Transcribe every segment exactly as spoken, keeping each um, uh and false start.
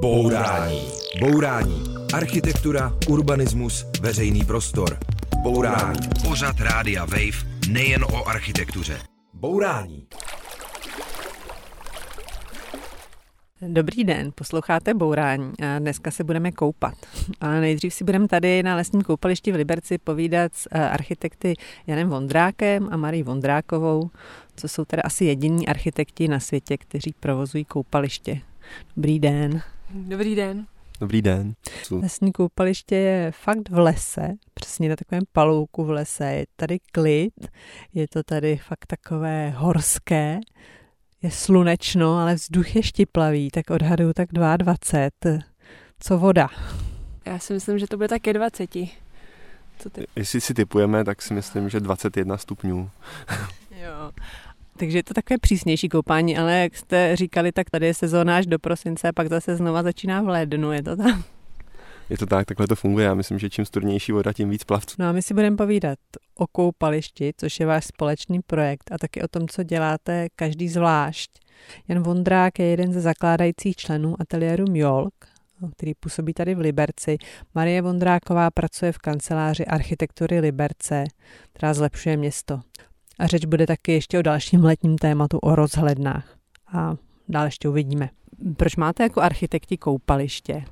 Bourání. Bourání. Architektura, urbanismus, veřejný prostor. Bourání. Pořad Rádia Wave nejen o architektuře. Bourání. Dobrý den, posloucháte Bourání a dneska se budeme koupat. A nejdřív si budeme tady na lesním koupališti v Liberci povídat s architekty Janem Vondrákem a Marí Vondrákovou, co jsou teda asi jediní architekti na světě, kteří provozují koupaliště. Dobrý den. Dobrý den. Dobrý den. Lesní koupaliště je fakt v lese, přesně na takovém palouku v lese. Je tady klid, je to tady fakt takové horské, je slunečno, ale vzduch je štiplavý, tak odhaduju tak dvacet dva. Co voda? Já si myslím, že to bude tak ke dvaceti. Co ty? Jestli si tipujeme, tak si myslím, že dvacet jedna stupňů. Jo. Takže je to takové přísnější koupání, ale jak jste říkali, tak tady je sezóna až do prosince a pak zase znova začíná v lednu, je to tam? Je to tak, takhle to funguje. Já myslím, že čím studnější voda, tím víc plavců. No a my si budeme povídat o koupališti, což je váš společný projekt, a taky o tom, co děláte každý zvlášť. Jan Vondrák je jeden ze zakládajících členů ateliéru Mjolk, který působí tady v Liberci. Marie Vondráková pracuje v kanceláři architektury Liberce, která zlepšuje město. A řeč bude taky ještě o dalším letním tématu, o rozhlednách. A dál ještě uvidíme. Proč máte jako architekti koupaliště?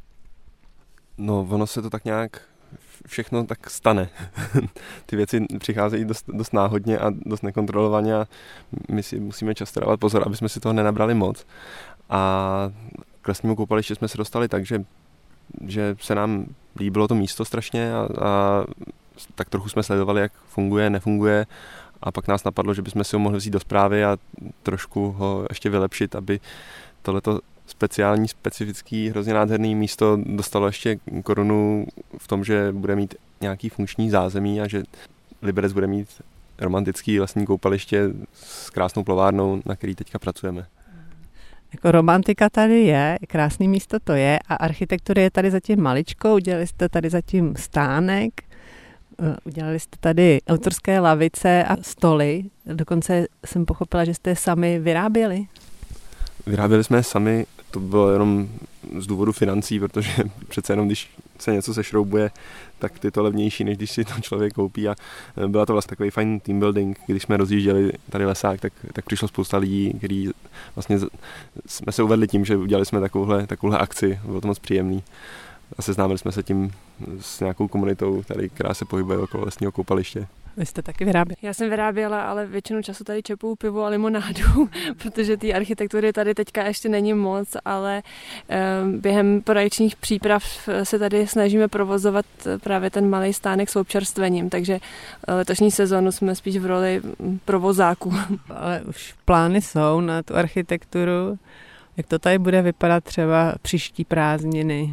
No, ono se to tak nějak všechno tak stane. Ty věci přicházejí dost, dost náhodně a dost nekontrolovaně a my si musíme často dávat pozor, aby jsme si toho nenabrali moc. A k lesnímu koupališti jsme se dostali tak, že, že se nám líbilo to místo strašně a, a tak trochu jsme sledovali, jak funguje, nefunguje. A pak nás napadlo, že bychom si ho mohli vzít do správy a trošku ho ještě vylepšit, aby tohleto speciální, specifický, hrozně nádherný místo dostalo ještě korunu v tom, že bude mít nějaký funkční zázemí a že Liberec bude mít romantický lesní koupaliště s krásnou plovárnou, na který teďka pracujeme. Jako romantika tady je, krásný místo to je a architektura je tady zatím maličkou, udělali jste tady zatím stánek, udělali jste tady autorské lavice a stoly, dokonce jsem pochopila, že jste je sami vyráběli. Vyráběli jsme je sami, to bylo jenom z důvodu financí, protože přece jenom, když se něco sešroubuje, tak je to levnější, než když si to člověk koupí a byla to vlastně takový fajn team building, když jsme rozjížděli tady lesák, tak, tak přišlo spousta lidí, kteří vlastně jsme se uvedli tím, že udělali jsme takovouhle, takovouhle akci, bylo to moc příjemný. A seznámili jsme se tím s nějakou komunitou, tady, která se pohybuje okolo lesního koupaliště. Vy jste taky vyráběli? Já jsem vyráběla, ale většinu času tady čepuju pivo a limonádu, protože té architektury tady teďka ještě není moc, ale během projekčních příprav se tady snažíme provozovat právě ten malý stánek s občerstvením, takže letošní sezonu jsme spíš v roli provozáků. Ale už plány jsou na tu architekturu. Jak to tady bude vypadat třeba příští prázdniny?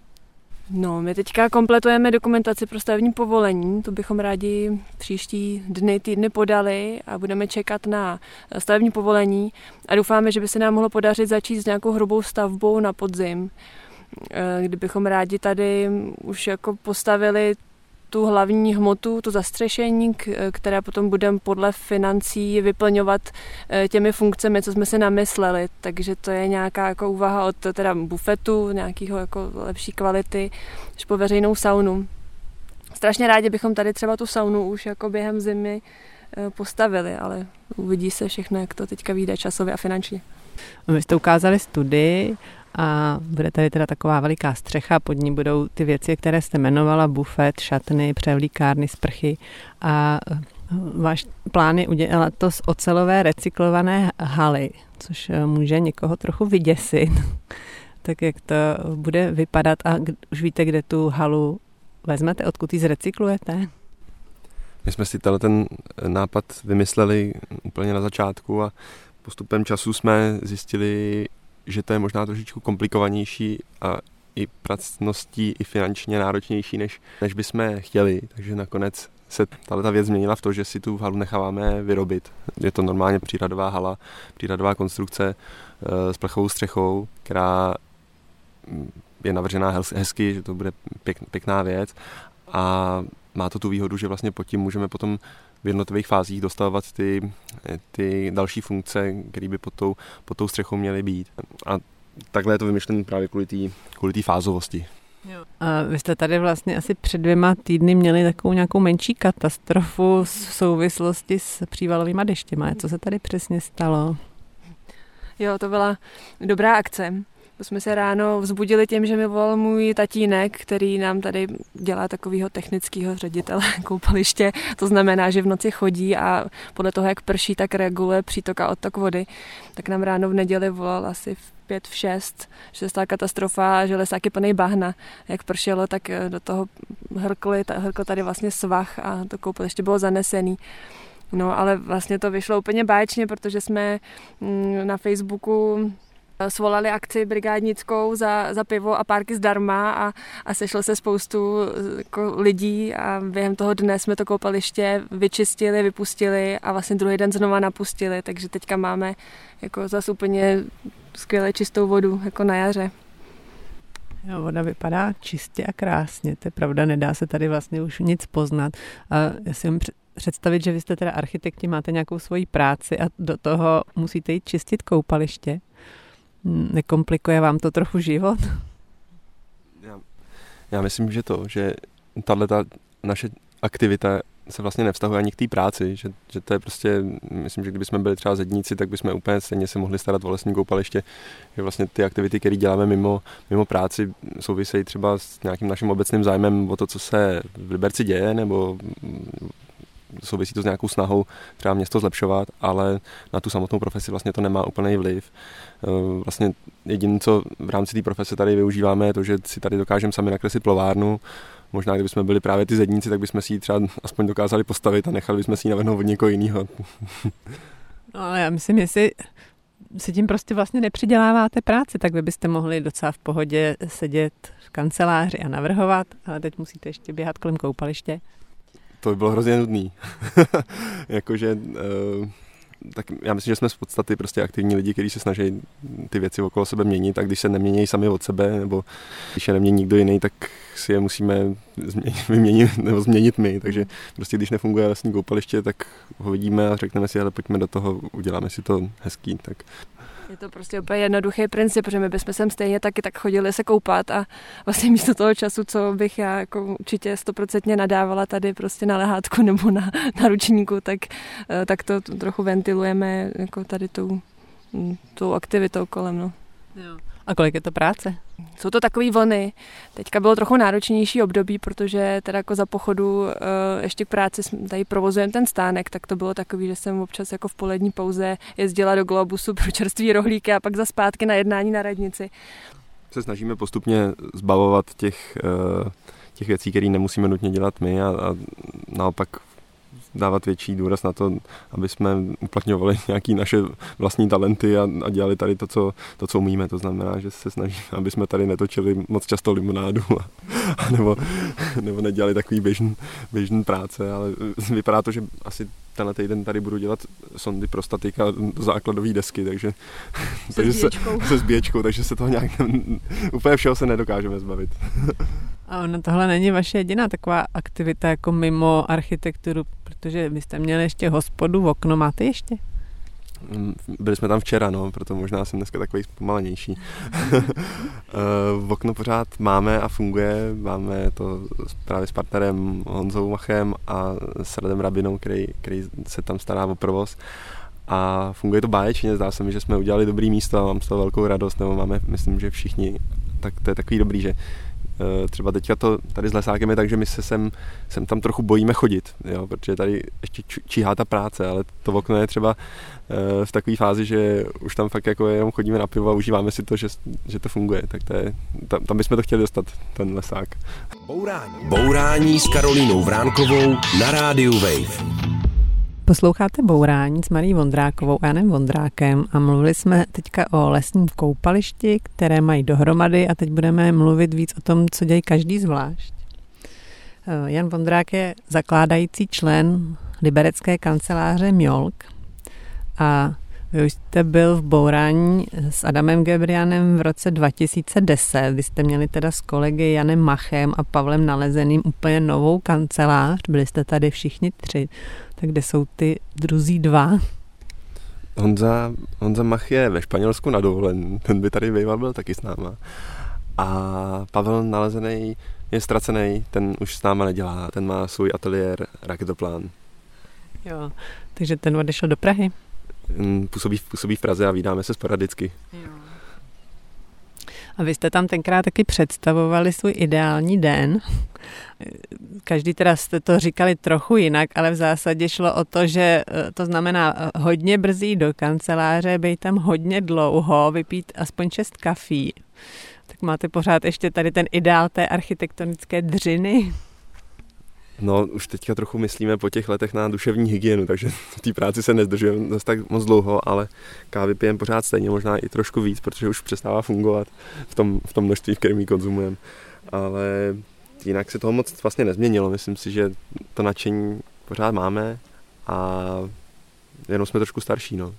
No, my teďka kompletujeme dokumentaci pro stavební povolení, to bychom rádi příští dny, týdny podali a budeme čekat na stavební povolení a doufáme, že by se nám mohlo podařit začít s nějakou hrubou stavbou na podzim, kdybychom rádi tady už jako postavili tu hlavní hmotu, to zastřešení, které potom budeme podle financí vyplňovat těmi funkcemi, co jsme si namysleli. Takže to je nějaká jako úvaha od teda bufetu, nějakého jako lepší kvality, až po veřejnou saunu. Strašně rádi bychom tady třeba tu saunu už jako během zimy postavili, ale uvidí se všechno, jak to teďka vyjde časově a finančně. Vy jste ukázali studii a bude tady teda taková veliká střecha, pod ní budou ty věci, které jste jmenovala, bufet, šatny, převlíkárny, sprchy a váš plán je udělat to z ocelové recyklované haly, což může někoho trochu vyděsit. Tak jak to bude vypadat a už víte, kde tu halu vezmete, odkud ji zrecyklujete? My jsme si ten nápad vymysleli úplně na začátku a postupem času jsme zjistili, že to je možná trošičku komplikovanější a i pracností, i finančně náročnější, než, než bychom chtěli. Takže nakonec se tato věc změnila v to, že si tu halu necháváme vyrobit. Je to normálně příradová hala, příradová konstrukce e, s plechovou střechou, která je navržená hezky, že to bude pěk, pěkná věc a má to tu výhodu, že vlastně pod tím můžeme potom v jednotlivých fázích dostavovat ty, ty další funkce, které by pod tou, pod tou střechou měly být. A takhle je to vymyšlené právě kvůli té kvůli té fázovosti. Jo. A vy jste tady vlastně asi před dvěma týdny měli takovou nějakou menší katastrofu v souvislosti s přívalovýma deštěma. Co se tady přesně stalo? Jo, to byla dobrá akce. To jsme se ráno vzbudili tím, že mi volal můj tatínek, který nám tady dělá takového technického ředitele koupaliště. To znamená, že v noci chodí a podle toho, jak prší, tak reguluje přítok a odtok vody. Tak nám ráno v neděli volal asi v pět, v šest, že se stala katastrofa, že lesák je plný bahna. Jak pršelo, tak do toho hrkli, hrkl tady vlastně svah a to koupaliště bylo zanesený. No, ale vlastně to vyšlo úplně báječně, protože jsme na Facebooku svolali akci brigádnickou za, za pivo a párky zdarma a, a sešlo se spoustu jako lidí a během toho dne jsme to koupaliště vyčistili, vypustili a vlastně druhý den znova napustili, takže teďka máme jako zase úplně skvěle čistou vodu, jako na jaře. Jo, voda vypadá čistě a krásně, to je pravda, nedá se tady vlastně už nic poznat. A já si mám představit, že vy jste teda architekti, máte nějakou svoji práci a do toho musíte jít čistit koupaliště. Nekomplikuje vám to trochu život? Já, já myslím, že to, že tato naše aktivita se vlastně nevztahuje ani k té práci, že, že to je prostě, myslím, že kdybychom byli třeba zedníci, tak bychom úplně stejně se mohli starat o lesní koupaliště, že vlastně ty aktivity, které děláme mimo, mimo práci, souvisejí třeba s nějakým naším obecným zájmem o to, co se v Liberci děje, nebo souvisí to s nějakou snahou třeba město zlepšovat, ale na tu samotnou profesi vlastně to nemá úplný vliv. Vlastně jediné, co v rámci té profese tady využíváme, je to, že si tady dokážeme sami nakreslit plovárnu. Možná, kdybychom byli právě ty zedníci, tak bychom si ji třeba aspoň dokázali postavit a nechali bychom si ji navrhnout od někoho jiného. No ale já myslím, jestli si tím prostě vlastně nepřiděláváte práci, tak vy byste mohli docela v pohodě sedět v kanceláři a navrhovat, ale teď musíte ještě běhat kolem koupaliště. To by bylo hrozně nudný. Jakože, uh, tak já myslím, že jsme z podstaty prostě aktivní lidi, kteří se snaží ty věci okolo sebe měnit a když se nemění sami od sebe, nebo když je nemění nikdo jiný, tak si je musíme změnit, vyměnit nebo změnit my. Takže prostě když nefunguje lesní koupaliště, tak ho vidíme a řekneme si, ale pojďme do toho, uděláme si to hezký. Tak. Je to prostě úplně jednoduchý princip, protože my bychom sem stejně taky tak chodili se koupat a vlastně místo toho času, co bych já jako určitě stoprocentně nadávala tady prostě na lehátku nebo na, na ručníku, tak, tak to trochu ventilujeme jako tady tou, tou aktivitou kolem. No. Jo. A kolik je to práce? Jsou to takový vlny. Teďka bylo trochu náročnější období, protože teda jako za pochodu uh, ještě k práci tady provozujeme ten stánek, tak to bylo takový, že jsem občas jako v polední pauze jezdila do Globusu pro čerství rohlíky a pak za zpátky na jednání na radnici. Se snažíme postupně zbavovat těch, uh, těch věcí, které nemusíme nutně dělat my a, a naopak dávat větší důraz na to, aby jsme uplatňovali nějaké naše vlastní talenty a, a dělali tady to co, to, co umíme. To znamená, že se snažíme, aby jsme tady netočili moc často limonádu a, a nebo, nebo nedělali takový běžný, běžný práce, ale vypadá to, že asi tenhle týden tady budu dělat sondy pro statika základové desky, takže se takže zbíječkou. Se, se zbíječkou, takže se toho nějak úplně všeho se nedokážeme zbavit. A ono tohle není vaše jediná taková aktivita jako mimo architekturu, protože vy jste měli ještě hospodu, v okno máte ještě? Byli jsme tam včera, no, proto možná jsem dneska takový zpomalenější. V okno pořád máme a funguje, máme to právě s partnerem Honzou Machem a s Radem Rabinou, který, který se tam stará o provoz. A funguje to báječně, zdá se mi, že jsme udělali dobrý místo a mám z toho velkou radost, nebo máme, myslím, že všichni, tak to je takový dobrý, že třeba teďka to tady s lesákem je tak, že my se sem, sem tam trochu bojíme chodit, jo, protože tady ještě číhá ta práce, ale to okno je třeba v takové fázi, že už tam fakt jako jenom chodíme na pivo a užíváme si to, že, že to funguje, tak to je, tam, tam bychom to chtěli dostat, ten lesák. Bourání. Bourání s Karolínou Vránkovou na rádiu Wave. Posloucháte Bourání s Marí Vondrákovou a Janem Vondrákem a mluvili jsme teďka o lesním koupališti, které mají dohromady a teď budeme mluvit víc o tom, co dělají každý zvlášť. Jan Vondrák je zakládající člen liberecké kanceláře Mjolk a vy už jste byl v Bourání s Adamem Gebrianem v roce dva tisíce deset. Vy jste měli teda s kolegy Janem Machem a Pavlem Nalezeným úplně novou kancelář. Byli jste tady všichni tři. Tak kde jsou ty druzí dva? Honza, Honza Mach je ve Španělsku na dovolen, ten by tady býval byl taky s náma. A Pavel Nalezený je ztracený, ten už s náma nedělá, ten má svůj ateliér Raketoplán. Jo, takže ten odešel do Prahy? Působí, působí v Praze a vídáme se sporadicky. Jo. A vy jste tam tenkrát taky představovali svůj ideální den. Každý teda jste to říkali trochu jinak, ale v zásadě šlo o to, že to znamená hodně brzy do kanceláře, být tam hodně dlouho, vypít aspoň šest kafí. Tak máte pořád ještě tady ten ideál té architektonické dřiny? No, už teďka trochu myslíme po těch letech na duševní hygienu, takže v té práci se nezdržujeme zase tak moc dlouho, ale kávy pijeme pořád stejně, možná i trošku víc, protože už přestává fungovat v tom, v tom množství, v kterém ji konzumujeme. Ale jinak se toho moc vlastně nezměnilo, myslím si, že to nadšení pořád máme a jenom jsme trošku starší, no.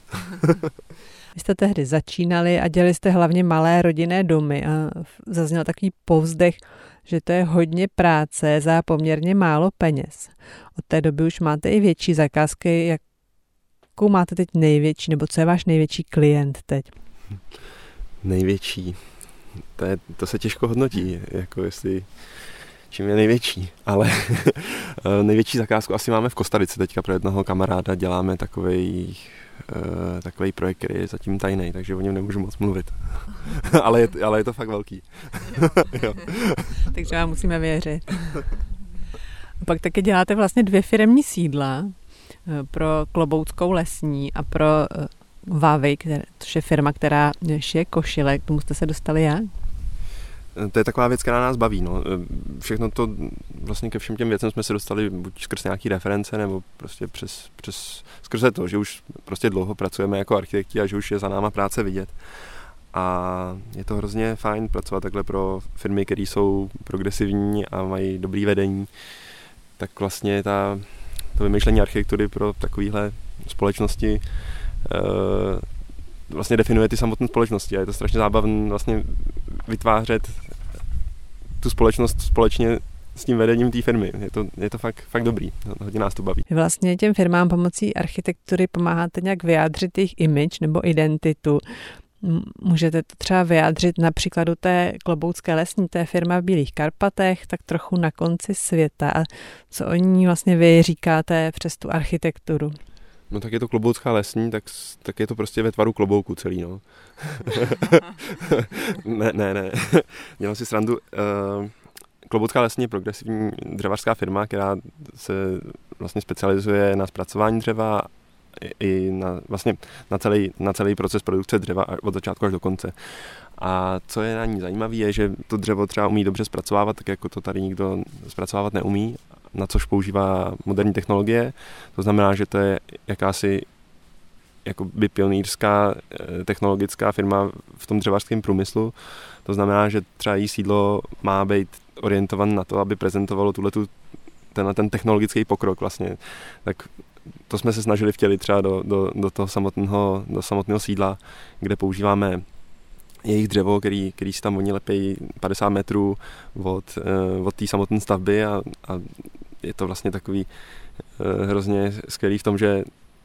Vy jste tehdy začínali a dělali jste hlavně malé rodinné domy a zazněl takový povzdech, že to je hodně práce za poměrně málo peněz. Od té doby už máte i větší zakázky. Jakou máte teď největší, nebo co je váš největší klient teď? Největší? To, je, to se těžko hodnotí, jako jestli čím je největší, ale největší zakázku asi máme v Kostarice teďka pro jednoho kamaráda, děláme takovej, uh, takovej projekt, který je zatím tajný, takže o něm nemůžu moc mluvit. ale, je, ale je to fakt velký. Jo. Takže vám musíme věřit. A pak taky děláte vlastně dvě firemní sídla pro Klobouckou lesní a pro Vavy, které, což je firma, která šije košile. K tomu jste se dostali jak? To je taková věc, která nás baví. No. Všechno to, vlastně ke všem těm věcem jsme se dostali buď skrz nějaký reference, nebo prostě přes, přes skrze to, že už prostě dlouho pracujeme jako architekti a že už je za náma práce vidět. A je to hrozně fajn pracovat takhle pro firmy, které jsou progresivní a mají dobrý vedení. Tak vlastně ta, to vymýšlení architektury pro takovéhle společnosti uh, vlastně definuje ty samotné společnosti a je to strašně zábavné vlastně vytvářet tu společnost společně s tím vedením té firmy. Je to, je to fakt, fakt dobrý, hodně nás to baví. Vlastně těm firmám pomocí architektury pomáháte nějak vyjádřit jejich image nebo identitu. Můžete to třeba vyjádřit na příkladu té Kloboucké lesní, té firma v Bílých Karpatech, tak trochu na konci světa. A co o ní vlastně vy říkáte přes tu architekturu? No tak je to Kloboucká lesní, tak, tak je to prostě ve tvaru klobouku celý, no. ne, ne, ne. Dělám si srandu. Uh, Kloboucká lesní je progresivní dřevařská firma, která se vlastně specializuje na zpracování dřeva i na, vlastně na celý, na celý proces produkce dřeva od začátku až do konce. A co je na ní zajímavé, je, že to dřevo třeba umí dobře zpracovávat, tak jako to tady nikdo zpracovávat neumí, na což používá moderní technologie. To znamená, že to je jakási jakoby pionýrská technologická firma v tom dřevařském průmyslu. To znamená, že třeba jí sídlo má být orientované na to, aby prezentovalo tuhletu, tenhle ten technologický pokrok vlastně. Tak to jsme se snažili vtělit třeba do, do, do toho samotného, do samotného sídla, kde používáme jejich dřevo, který, který si tam oni lepí padesát metrů od, od té samotné stavby a, a je to vlastně takový hrozně skvělý v tom, že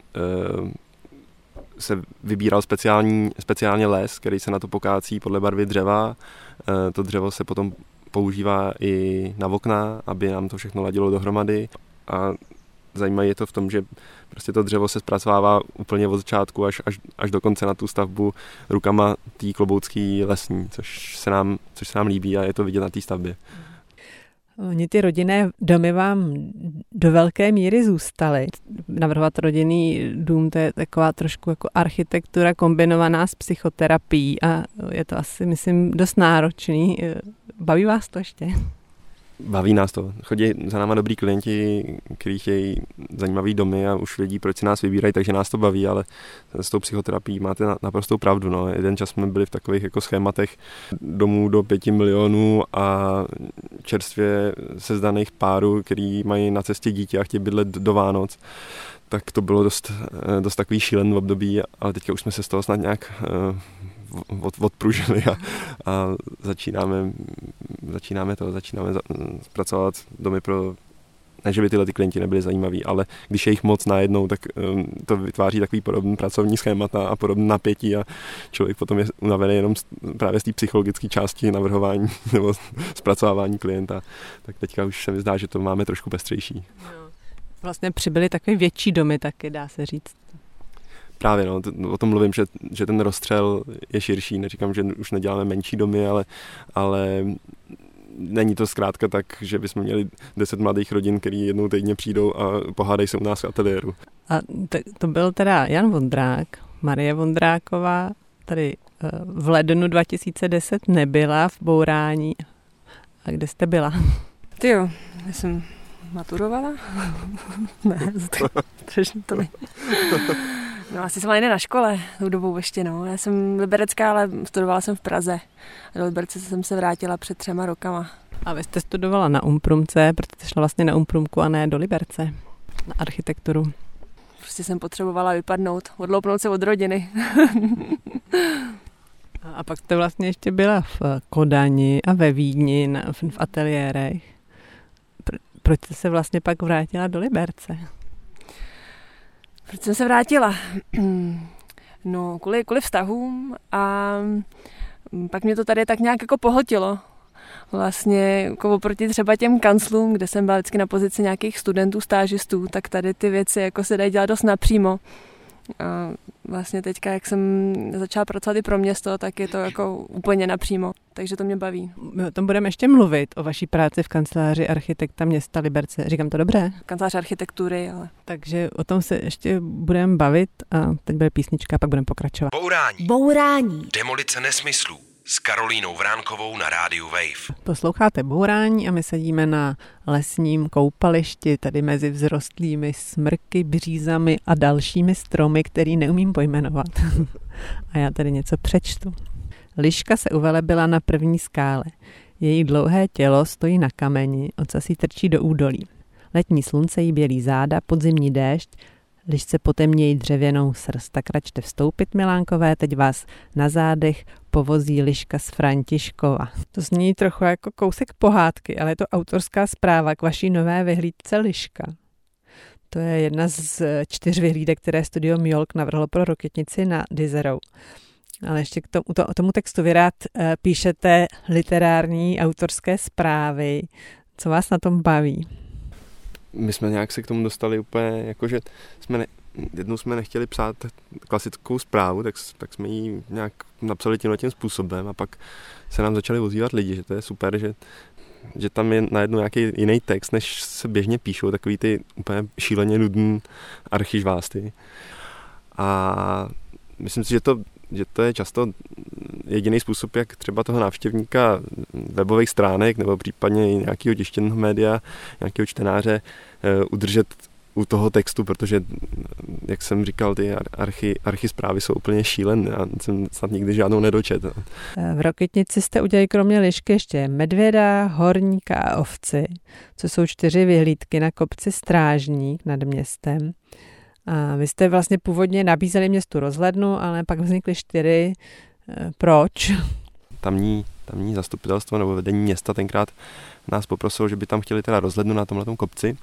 se vybíral speciální, speciálně les, který se na to pokácí podle barvy dřeva. To dřevo se potom používá i na okna, aby nám to všechno ladilo dohromady a zajímavé je to v tom, že prostě to dřevo se zpracovává úplně od začátku až, až, až do konce na tu stavbu rukama té Kloboucké lesní, což se, nám, což se nám líbí a je to vidět na té stavbě. Oni ty rodinné domy vám do velké míry zůstaly. Navrhovat rodinný dům, to je taková trošku jako architektura kombinovaná s psychoterapií a je to asi, myslím, dost náročný. Baví vás to ještě? Baví nás to. Chodí za náma dobrý klienti, kteří chtějí zajímavý domy a už vědí, proč si nás vybírají, takže nás to baví, ale s tou psychoterapií máte naprostou pravdu. No. Jeden čas jsme byli v takových jako schématech domů do pěti milionů a čerstvě sezdaných párů, který mají na cestě dítě a chtějí bydlet do Vánoc. Tak to bylo dost, dost takový šílený období, ale teďka už jsme se z toho snad nějak od, odpružili a, a začínáme, začínáme to, začínáme zpracovat domy pro ne, že by tyhle ty klienti nebyli zajímaví, ale když je jich moc najednou, tak um, to vytváří takový podobný pracovní schémata a podobné napětí a člověk potom je unavený jenom z, právě z té psychologické části navrhování nebo zpracovávání klienta. Tak teďka už se mi zdá, že to máme trošku pestřejší. No. Vlastně přibyly takové větší domy taky, dá se říct. Právě, no, t- o tom mluvím, že, že ten rozstřel je širší. Neříkám, že už neděláme menší domy, ale, ale není to zkrátka tak, že bychom měli deset mladých rodin, který jednou týdně přijdou a pohádají se u nás v ateliéru. A t- to byl teda Jan Vondrák, Marie Vondráková, tady v lednu dva tisíce deset nebyla v bourání. A kde jste byla? Ty jo, já jsem maturovala? Ne, strašně to není. No asi jsem jde na škole tou dobou ještě, no. Já jsem liberecká, ale studovala jsem v Praze. Do Liberce jsem se vrátila před třema rokama. A vy jste studovala na Umprumce, protože jste šla vlastně na Umprumku a ne do Liberce, na architekturu. Prostě jsem potřebovala vypadnout, odloupnout se od rodiny. A pak jste vlastně ještě byla v Kodani a ve Vídni, v, v ateliérech. Proč jste se vlastně pak vrátila do Liberce? Proč jsem se vrátila? No, kvůli, kvůli vztahům a pak mě to tady tak nějak jako pohltilo. Vlastně jako oproti třeba těm kanclům, kde jsem byla vždycky na pozici nějakých studentů, stážistů, tak tady ty věci jako se dají dělat dost napřímo. A vlastně teďka, jak jsem začala pracovat i pro město, tak je to jako úplně napřímo, takže to mě baví. My o tom budeme ještě mluvit, o vaší práci v kanceláři architekta města Liberce. Říkám to dobře? Kancelář architektury, ale... Takže o tom se ještě budeme bavit a teď bude písnička a pak budeme pokračovat. Bourání. Bourání. Demolice nesmyslů s Karolínou Vránkovou na rádiu Wave. Posloucháte Bourání a my sedíme na lesním koupališti, tady mezi vzrostlými smrky, břízami a dalšími stromy, který neumím pojmenovat. A já tady něco přečtu. Liška se uvelebila na první skále. Její dlouhé tělo stojí na kameni, ocasí trčí do údolí. Letní slunce jí bělí záda, podzimní déšť, lišce potemnějí dřevěnou srst. Tak račte vstoupit, milánkové, teď vás na zádech povozí liška z Františkova. To zní trochu jako kousek pohádky, ale je to autorská zpráva k vaší nové vyhlídce Liška. To je jedna z čtyř vyhlídek, které studio Mjolk navrhlo pro Rokytnici na Dizerou. Ale ještě k tomu, to, tomu textu vy rád e, píšete literární autorské zprávy. Co vás na tom baví? My jsme nějak se k tomu dostali úplně, jakože jsme ne, jednou jsme nechtěli psát klasickou zprávu, tak, tak jsme ji nějak napsali tímhle tím způsobem a pak se nám začali ozývat lidi, že to je super, že, že tam je najednou nějaký jiný text, než se běžně píšou, takový ty úplně šíleně nudný archižvásty. A myslím si, že to, že to je často jediný způsob, jak třeba toho návštěvníka webových stránek nebo případně i nějakého tištěného média, nějakého čtenáře udržet u toho textu, protože, jak jsem říkal, ty archy, archy zprávy jsou úplně šílené a jsem snad nikdy žádnou nedočetl. V Rokytnici jste udělali kromě lišky ještě medvěda, horníka a ovci, co jsou čtyři vyhlídky na kopci Strážník nad městem. A vy jste vlastně původně nabízeli městu rozhlednu, ale pak vznikly čtyři. Proč? Tamní, tamní zastupitelstvo nebo vedení města tenkrát nás poprosilo, že by tam chtěli teda rozhlednu na tomhletom kopci.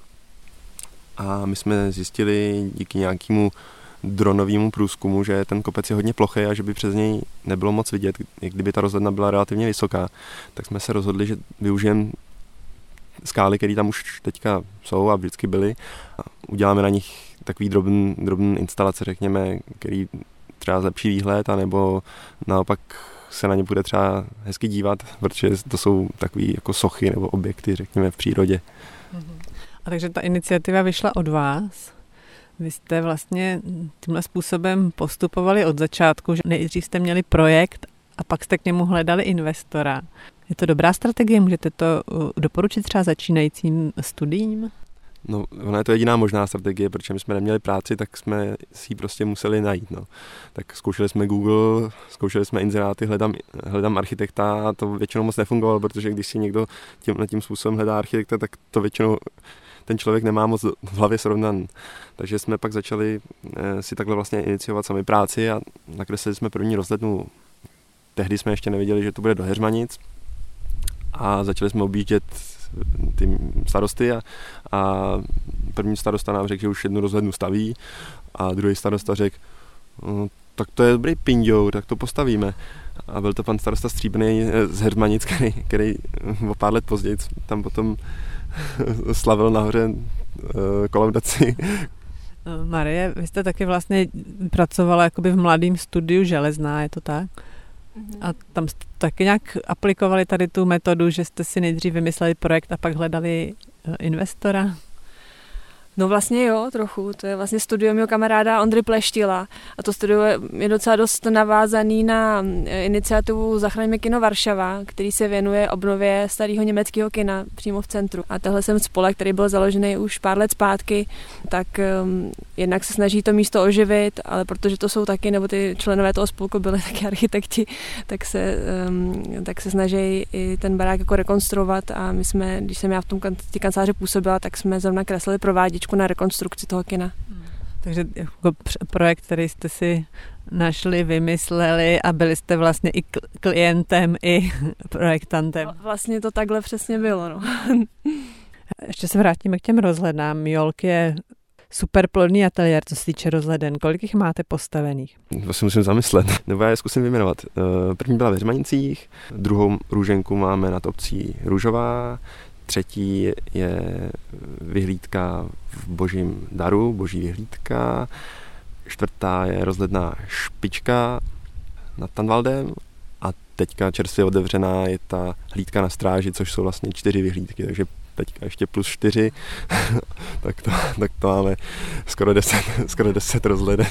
A my jsme zjistili díky nějakému dronovému průzkumu, že ten kopec je hodně plochý a že by přes něj nebylo moc vidět, jak kdyby ta rozhledna byla relativně vysoká. Tak jsme se rozhodli, že využijeme skály, které tam už teďka jsou a vždycky byly. A uděláme na nich takový drobný, drobný instalace, řekněme, který třeba zlepší výhled, anebo naopak se na ně bude třeba hezky dívat, protože to jsou takový jako sochy nebo objekty, řekněme, v přírodě. A takže ta iniciativa vyšla od vás. Vy jste vlastně tímhle způsobem postupovali od začátku, že nejdřív jste měli projekt a pak jste k němu hledali investora. Je to dobrá strategie? Můžete to doporučit třeba začínajícím studiím? No, ona je to jediná možná strategie, protože my jsme neměli práci, tak jsme si ji prostě museli najít. No. Tak zkoušeli jsme Google, zkoušeli jsme inzeráty, hledám, hledám architekta a to většinou moc nefungovalo, protože když si někdo tím, tím způsobem hledá architekta, tak to většinou ten člověk nemá moc v hlavě srovnan. Takže jsme pak začali si takhle vlastně iniciovat sami práci a nakreslili jsme první rozhlednu. Tehdy jsme ještě nevěděli, že to bude do Heřmanic a začali jsme objíždět ty starosty a, a první starosta nám řekl, že už jednu rozhlednu staví a druhý starosta řekl, no, tak to je dobrý pinďou, tak to postavíme. A byl to pan starosta Stříbrný z Heřmanic, který, který o pár let později tam potom slavil nahoře kolaudaci. Marie, vy jste taky vlastně pracovala jakoby v mladém studiu Železná, je to tak? A tam jste taky nějak aplikovali tady tu metodu, že jste si nejdřív vymysleli projekt a pak hledali investora? No vlastně jo, trochu. To je vlastně studio mého kamaráda Ondry Pleštila. A to studio je docela dost navázaný na iniciativu Zachraňme kino Varšava, který se věnuje obnově starého německého kina přímo v centru. A tenhle jsem spolek, který byl založený už pár let zpátky, tak um, jednak se snaží to místo oživit, ale protože to jsou taky, nebo ty členové toho spolku byli taky architekti, tak se, um, tak se snaží i ten barák jako rekonstruovat a my jsme, když jsem já v tom kan- kanceláři působila, tak jsme zrovna kreslili prováděčku na rekonstrukci toho kina. Takže jako projekt, který jste si našli, vymysleli a byli jste vlastně i klientem, i projektantem. No, vlastně to takhle přesně bylo. No. Ještě se vrátíme k těm rozhlednám. Jolk je super plodný ateliér, co se týče rozhleden. Kolik jich máte postavených? To si musím zamyslet. Nebo já je zkusím vyjmenovat. První byla ve Heřmanicích, druhou růženku máme nad obcí Růžová, třetí je vyhlídka v Božím daru, Boží vyhlídka, čtvrtá je rozhledna Špička nad Tanvaldem a teďka čerstvě otevřená je ta hlídka na Stráži, což jsou vlastně čtyři vyhlídky, takže teďka ještě plus čtyři, tak, to, tak to máme skoro deset, skoro deset rozhleden.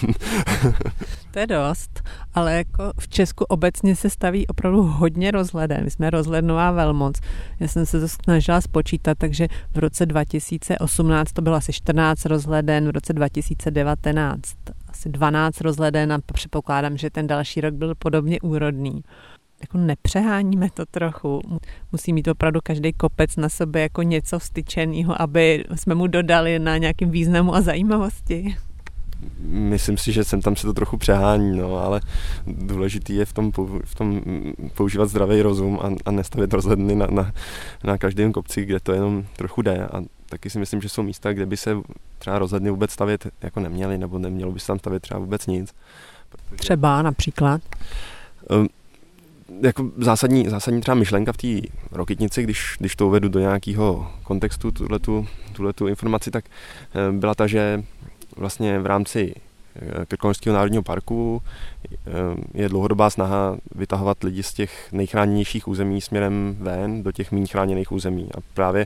To je dost, ale jako v Česku obecně se staví opravdu hodně rozhleden. My jsme rozhlednová velmoc. Já jsem se to snažila spočítat, takže v roce dva tisíce osmnáct to bylo asi čtrnáct rozhleden, v roce dva tisíce devatenáct asi dvanáct rozhleden a předpokládám, že ten další rok byl podobně úrodný. Jako nepřeháníme to trochu. Musí mít opravdu každý kopec na sobě jako něco vstyčenýho, aby jsme mu dodali na nějakým významu a zajímavosti. Myslím si, že sem tam se to trochu přehání, no, ale důležitý je v tom, v tom používat zdravý rozum a, a nestavět rozhledny na, na, na každém kopci, kde to jenom trochu jde. A taky si myslím, že jsou místa, kde by se třeba rozhledny vůbec stavět jako neměly, nebo nemělo by se tam stavět třeba vůbec nic. Protože... Třeba například? Um, jako zásadní, zásadní třeba myšlenka v té Rokytnici, když, když to uvedu do nějakého kontextu, tuhletu, tuhletu informaci, tak byla ta, že vlastně v rámci Krkonošského národního parku je dlouhodobá snaha vytahovat lidi z těch nejchráněnějších území směrem ven do těch méně chráněných území. A právě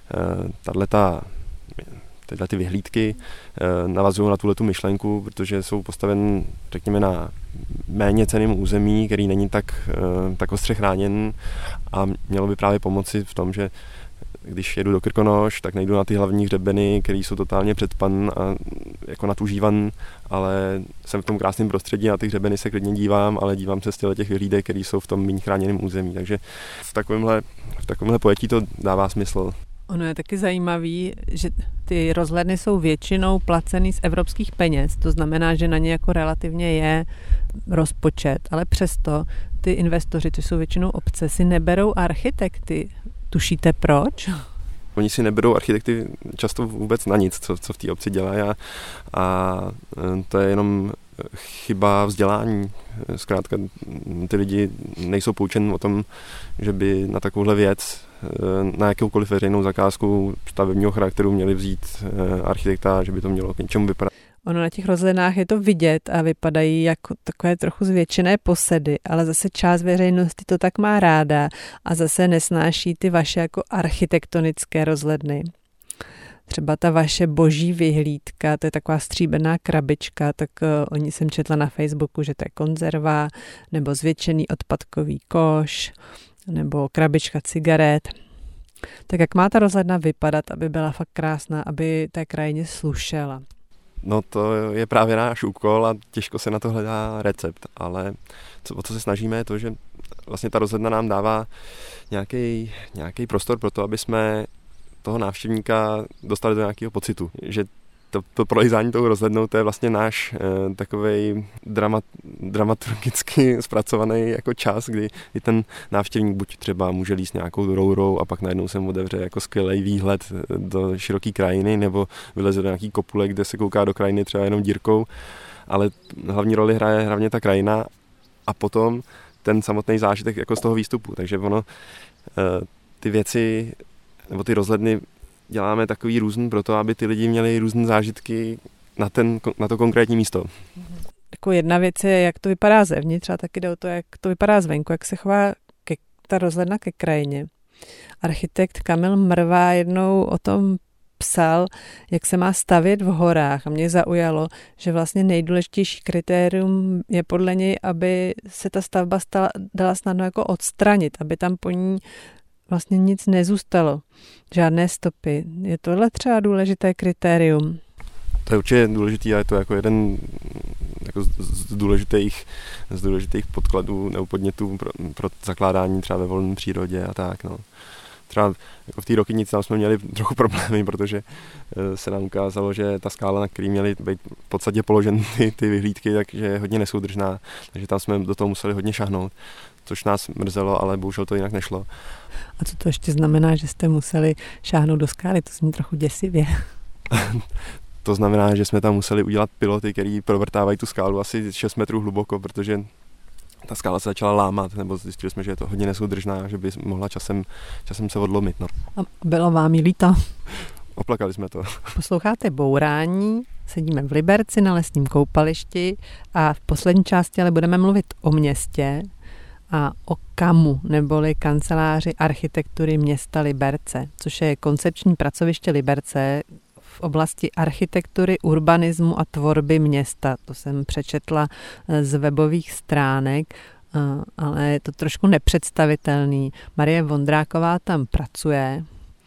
tato tyhle ty vyhlídky navazují na tuhletu myšlenku, protože jsou postaveny, řekněme, na méně cenným území, který není tak, tak ostře chráněn a mělo by právě pomoci v tom, že když jedu do Krkonoš, tak nejdu na ty hlavní hřebeny, které jsou totálně předpan a jako nadužívan, ale jsem v tom krásném prostředí, na ty hřebeny se klidně dívám, ale dívám se z těch vyhlídek, které jsou v tom méně chráněném území. Takže v takovémhle, v takovémhle pojetí to dává smysl. Ono je taky zajímavý, že ty rozhledny jsou většinou placený z evropských peněz, to znamená, že na ně jako relativně je rozpočet, ale přesto ty investoři, což jsou většinou obce, si neberou architekty. Tušíte proč? Oni si neberou architekty často vůbec na nic, co, co v té obci dělají a, a to je jenom chyba vzdělání. Zkrátka ty lidi nejsou poučeni o tom, že by na takovouhle věc, na jakoukoliv veřejnou zakázku stavebního charakteru měli vzít architekta, že by to mělo k něčemu vypadat. Ono na těch rozhlednách je to vidět a vypadají jako takové trochu zvětšené posedy, ale zase část veřejnosti to tak má ráda a zase nesnáší ty vaše jako architektonické rozhledny. Třeba ta vaše Boží vyhlídka, to je taková stříbrná krabička, tak uh, oni jsem četla na Facebooku, že to je konzerva, nebo zvětšený odpadkový koš, nebo krabička cigaret. Tak jak má ta rozhledna vypadat, aby byla fakt krásná, aby té krajině slušela? No to je právě náš úkol a těžko se na to hledá recept, ale co, o co se snažíme je to, že vlastně ta rozhledna nám dává nějaký, nějaký prostor pro to, aby jsme toho návštěvníka dostali do nějakého pocitu, že to, to prolejzání tou rozhlednou, to je vlastně náš e, takovej dramat, dramaturgicky zpracovaný jako čas, kdy, kdy ten návštěvník buď třeba může líst nějakou rourou a pak najednou se mu otevře jako skvělý výhled do široké krajiny, nebo vyleze do nějaký kopule, kde se kouká do krajiny třeba jenom dírkou, ale hlavní roli hraje hlavně ta krajina a potom ten samotný zážitek jako z toho výstupu. Takže ono, e, ty věci, nebo ty rozhledny děláme takový různý proto, aby ty lidi měli různé zážitky na, ten, na to konkrétní místo. Jako jedna věc je, jak to vypadá zevnitř, a taky jde o to, jak to vypadá zvenku, jak se chová ke, ta rozhledna ke krajině. Architekt Kamil Mrva jednou o tom psal, jak se má stavět v horách a mě zaujalo, že vlastně nejdůležitější kritérium je podle něj, aby se ta stavba stala, dala snadno jako odstranit, aby tam po ní vlastně nic nezůstalo, žádné stopy. Je tohle třeba důležité kritérium? To je určitě důležitý a je to jako jeden jako z, z, důležitých, z důležitých podkladů nebo podnětů pro, pro zakládání třeba ve volné přírodě a tak. No. Třeba jako v té Rokynici tam jsme měli trochu problémy, protože se nám ukázalo, že ta skála, na který měly být v podstatě položeny ty, ty vyhlídky, takže je hodně nesoudržná, takže tam jsme do toho museli hodně šahnout, což nás mrzelo, ale bohužel to jinak nešlo. A co to ještě znamená, že jste museli šáhnout do skály? To zní trochu děsivě. To znamená, že jsme tam museli udělat piloty, který provrtávají tu skálu asi šest metrů hluboko, protože ta skála se začala lámat, nebo zjistili jsme, že je to hodně nesoudržná, že by mohla časem, časem se odlomit. No. A bylo vám jí líto? Oplakali jsme to. Posloucháte Bourání, sedíme v Liberci na lesním koupališti a v poslední části ale budeme mluvit o městě a o KAMu, neboli Kanceláři architektury města Liberce, což je koncepční pracoviště Liberce v oblasti architektury, urbanismu a tvorby města. To jsem přečetla z webových stránek, ale je to trošku nepředstavitelný. Marie Vondráková tam pracuje.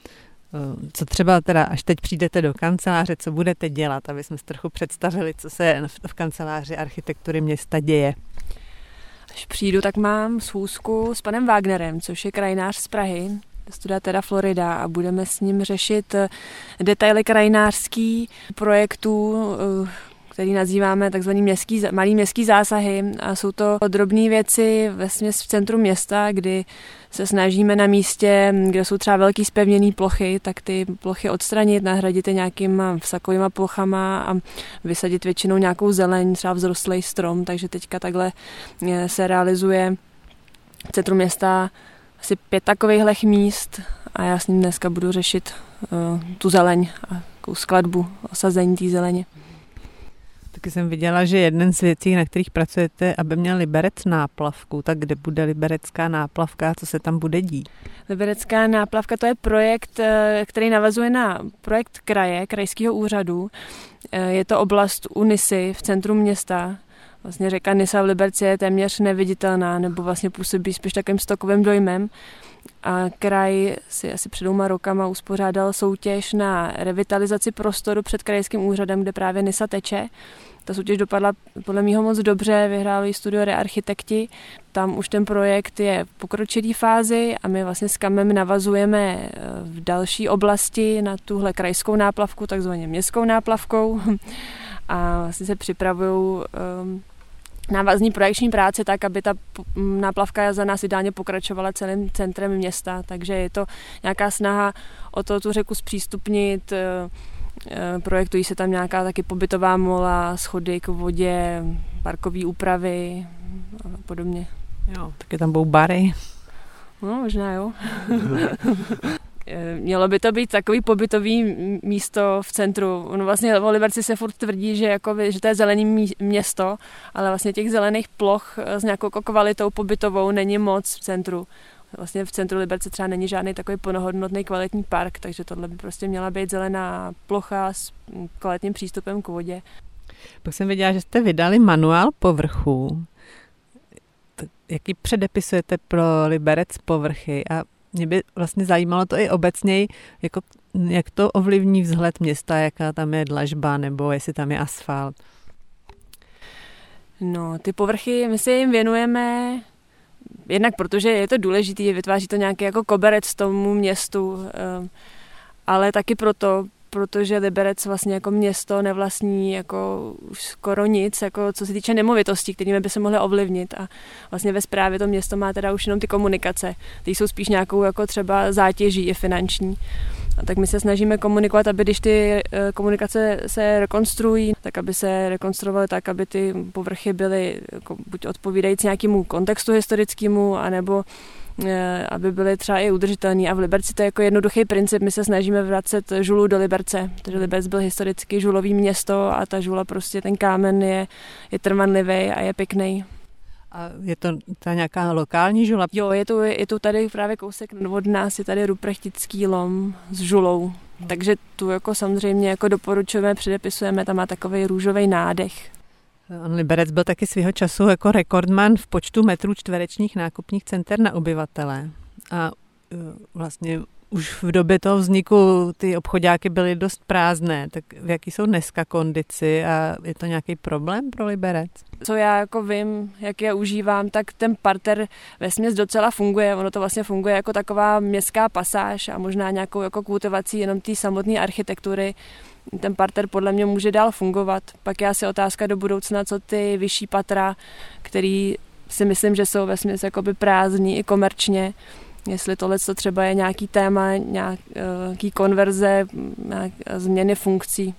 Co třeba teda, až teď přijdete do kanceláře, co budete dělat, aby jsme si trochu představili, co se v Kanceláři architektury města děje? Až přijdu, tak mám schůzku s panem Wagnerem, což je krajinář z Prahy, studia teda Florida, a budeme s ním řešit detaily krajinářský projektů, který nazýváme takzvaný městský, malý městský zásahy. A jsou to drobné věci vesměs v centru města, kdy se snažíme na místě, kde jsou třeba velký zpevněný plochy, tak ty plochy odstranit, nahradit je nějakýma vsakovýma plochama a vysadit většinou nějakou zeleň, třeba vzrostlý strom, takže teďka takhle se realizuje v centru města asi pět takovejhlech míst a já s ním dneska budu řešit uh, tu zeleň a takovou skladbu, osazení té zeleně. Taky jsem viděla, že jeden z věcí, na kterých pracujete, aby měl Liberec náplavku, tak kde bude liberecká náplavka, co se tam bude dít? Liberecká náplavka, to je projekt, který navazuje na projekt kraje, krajského úřadu. Je to oblast u Nisy v centru města. Vlastně řeka Nisa v Liberci je téměř neviditelná, nebo vlastně působí spíš takovým stokovým dojmem. A kraj si asi před dvěma rokama uspořádal soutěž na revitalizaci prostoru před krajským úřadem, kde právě Nisa teče. Ta soutěž dopadla podle mého moc dobře, vyhráli ji studio Rearchitekti. Tam už ten projekt je v pokročilé fázi a my vlastně s KAMem navazujeme v další oblasti na tuhle krajskou náplavku, takzvaně městskou náplavkou. A vlastně se připravují um, návazní projekční práce tak, aby ta náplavka za nás ideálně pokračovala celým centrem města. Takže je to nějaká snaha o to tu řeku zpřístupnit. Projektují se tam nějaká taky pobytová mola, schody k vodě, parkové úpravy a podobně. Jo, taky tam budou bary. No, možná jo. Mělo by to být takový pobytový místo v centru. On vlastně v Liberci se furt tvrdí, že, jako, že to je zelený město, ale vlastně těch zelených ploch s nějakou kvalitou pobytovou není moc v centru. Vlastně v centru Liberce třeba není žádný takový plnohodnotný kvalitní park, takže tohle by prostě měla být zelená plocha s kvalitním přístupem k vodě. Pak jsem viděla, že jste vydali manuál povrchů. Jaký předepisujete pro Liberec povrchy? A mě by vlastně zajímalo to i obecněji, jako, jak to ovlivní vzhled města, jaká tam je dlažba, nebo jestli tam je asfalt. No, ty povrchy, my se jim věnujeme jednak protože je to důležité, vytváří to nějaký jako koberec tomu městu, ale taky proto, protože Liberec vlastně jako město nevlastní jako už skoro nic, jako co se týče nemovitostí, kterými by se mohly ovlivnit. A vlastně ve správě to město má teda už jenom ty komunikace. Ty jsou spíš nějakou jako třeba zátěží i finanční. A tak my se snažíme komunikovat, aby když ty komunikace se rekonstruují, tak aby se rekonstruovaly tak, aby ty povrchy byly jako buď odpovídající nějakému kontextu historickému, anebo aby byly třeba i udržitelný. A v Liberci to je jako jednoduchý princip. My se snažíme vracet žulu do Liberce. Takže Liberec byl historicky žulový město a ta žula prostě, ten kámen je, je trvanlivý a je pěkný. A je to ta nějaká lokální žula? Jo, je tu, je tu tady právě kousek od nás, je tady Ruprechtický lom s žulou. Hmm. Takže tu jako samozřejmě jako doporučujeme, předepisujeme, tam má takový růžový nádech. On Liberec byl taky svýho času jako rekordman v počtu metrů čtverečních nákupních center na obyvatele. A vlastně už v době toho vzniku ty obchodáky byly dost prázdné. Tak v jaký jsou dneska kondici a je to nějaký problém pro Liberec? Co já jako vím, jak je užívám, tak ten parter vesměs docela funguje. Ono to vlastně funguje jako taková městská pasáž a možná nějakou jako kultivací jenom té samotné architektury. Ten parter podle mě může dál fungovat. Pak je asi otázka do budoucna, co ty vyšší patra, který si myslím, že jsou vesměs jakoby prázdní i komerčně. Jestli tohle to třeba je nějaký téma, nějaký konverze, nějak, změny funkcí.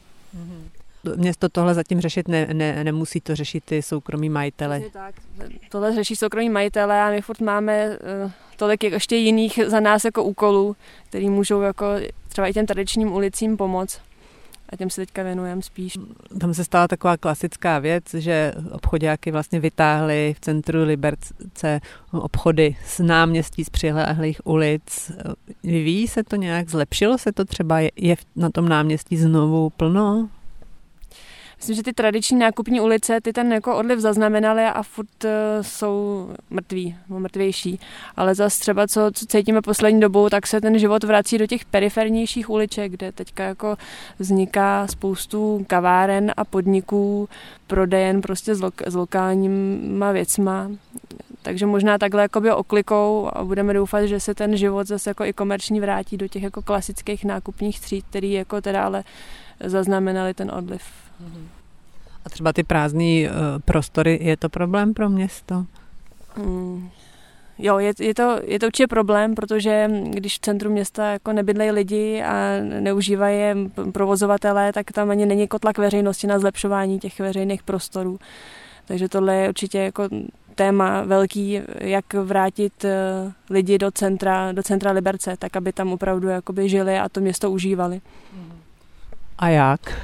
Město tohle zatím řešit ne, ne, nemusí, to řešit ty soukromí majitele. Tak, tohle řeší soukromí majitele a my furt máme uh, tolik ještě jiných za nás jako úkolů, který můžou jako třeba i těm tradičním ulicím pomoct. A těm se teďka věnujeme spíš. Tam se stala taková klasická věc, že obchodáky vlastně vytáhli v centru Liberce obchody z náměstí, z přilehlých ulic. Vyvíjí se to nějak? Zlepšilo se to třeba? Je na tom náměstí znovu plno? Myslím, že ty tradiční nákupní ulice, ty ten jako odliv zaznamenaly a furt uh, jsou mrtví, mrtvější. Ale zase třeba, co, co cítíme poslední dobou, tak se ten život vrací do těch perifernějších uliček, kde teďka jako vzniká spoustu kaváren a podniků, prodejen prostě s, lo- s lokálníma věcma. Takže možná takhle jakoby oklikou a budeme doufat, že se ten život zase jako i komerční vrátí do těch jako klasických nákupních tříd, který jako teda ale zaznamenali ten odliv. A třeba ty prázdné uh, prostory, je to problém pro město? Mm. Jo, je, je, to, je to určitě problém, protože když v centru města jako nebydlejí lidi a neužívají je provozovatelé, tak tam ani není tlak veřejnosti na zlepšování těch veřejných prostorů. Takže tohle je určitě jako téma velký, jak vrátit lidi do centra, do centra Liberce, tak aby tam opravdu jakoby žili a to město užívali. A jak?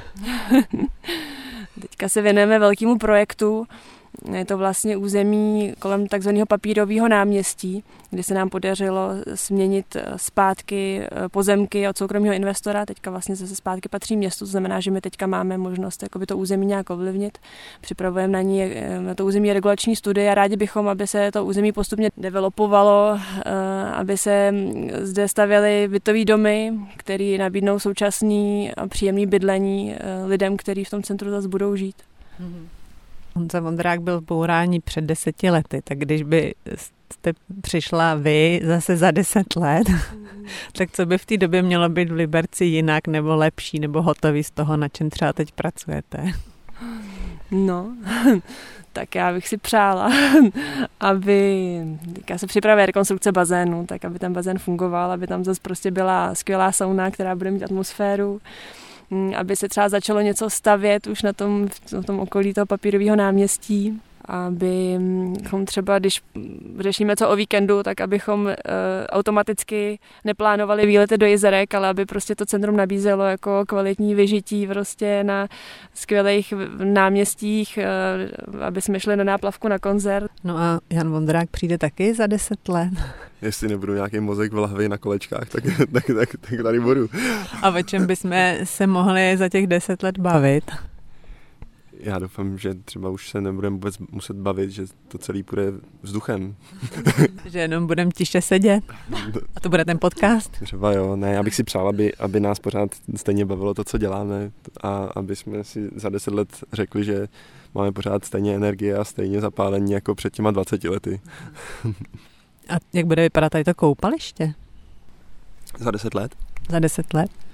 Teďka se věnujeme velkému projektu. Je to vlastně území kolem takzvaného papírového náměstí, kde se nám podařilo směnit zpátky pozemky od soukromého investora. Teďka vlastně zase zpátky patří městu, to znamená, že my teďka máme možnost jakoby to území nějak ovlivnit. Připravujeme na ní na to území regulační studie a rádi bychom, aby se to území postupně developovalo, aby se zde stavěly bytové domy, které nabídnou současný a příjemný bydlení lidem, kteří v tom centru zase budou žít. Mm-hmm. Honza Vondrák byl v bourání před deseti lety, tak když byste přišla vy zase za deset let, mm. tak co by v té době mělo být v Liberci jinak nebo lepší nebo hotový z toho, na čem třeba teď pracujete? No, tak já bych si přála, aby, já se připravuje rekonstrukce bazénu, tak aby ten bazén fungoval, aby tam zase prostě byla skvělá sauna, která bude mít atmosféru, aby se třeba začalo něco stavět už na tom, v tom okolí toho papírového náměstí, abychom třeba, když řešíme co o víkendu, tak abychom uh, automaticky neplánovali výlety do jezerek, ale aby prostě to centrum nabízelo jako kvalitní vyžití prostě na skvělých náměstích, uh, aby jsme šli na náplavku na koncert. No a Jan Vondrák přijde taky za deset let. Jestli nebudu nějaký mozek v lahvi na kolečkách, tak, tak, tak, tak tady budu. A o čem bychom se mohli za těch deset let bavit? Já doufám, že třeba už se nebudeme vůbec muset bavit, že to celý půjde vzduchem. Že jenom budeme tiše sedět. A to bude ten podcast? Třeba jo, ne, já bych si přál, aby, aby nás pořád stejně bavilo to, co děláme a aby jsme si za deset let řekli, že máme pořád stejně energie a stejně zapálení jako před těma dvaceti lety. A jak bude vypadat tady to koupaliště? Za deset let? Za deset let?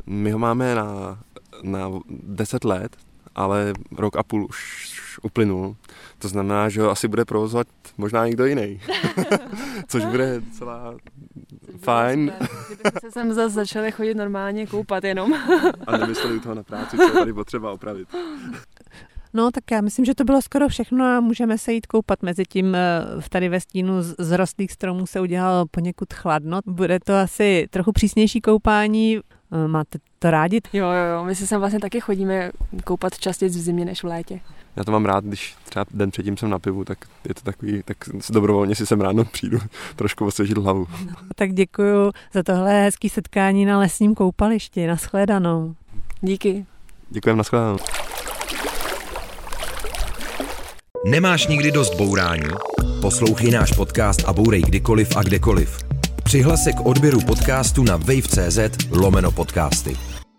My ho máme na, na deset let, ale rok a půl už uplynul. To znamená, že ho asi bude provozovat možná někdo jiný. Což bude celá fajn. Kdybyste se sem zase začali chodit normálně koupat jenom. A nemysleli toho na práci, co je tady potřeba opravit. No tak já myslím, že to bylo skoro všechno a můžeme se jít koupat. Mezitím tady ve stínu z rostlých stromů se udělalo poněkud chladno. Bude to asi trochu přísnější koupání. Máte to rádi? Jo, jo, jo. My si sem vlastně taky chodíme koupat častěji v zimě než v létě. Já to mám rád, když třeba den předtím jsem na pivu, tak je to takový, tak dobrovolně si sem ráno přijdu trošku osvěžit hlavu. No, tak děkuju za tohle hezký setkání na lesním koupališti. Nashledanou. Díky. Děkujem, nashledanou. Nemáš nikdy dost bourání? Poslouchej náš podcast a bourej kdykoliv a kdekoliv. Přihlas se k odběru podcastu na wave tečka cz lomeno podcasty.